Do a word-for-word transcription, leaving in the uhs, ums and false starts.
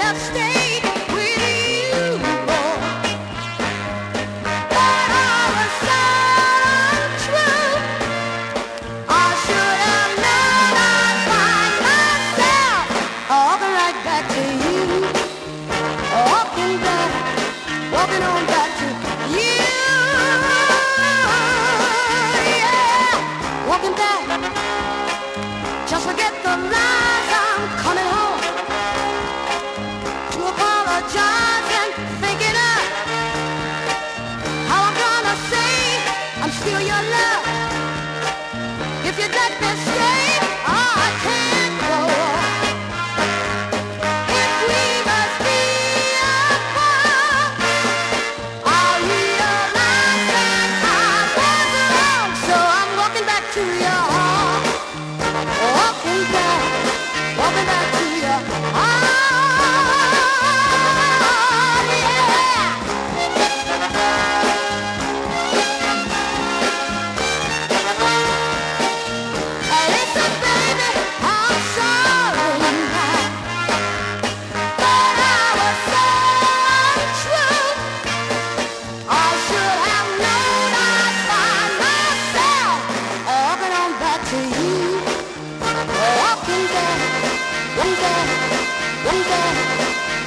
have stayed with you, boy. But I was so untrue. I should have known I'd find myself walking right back to you. Walking back, walking on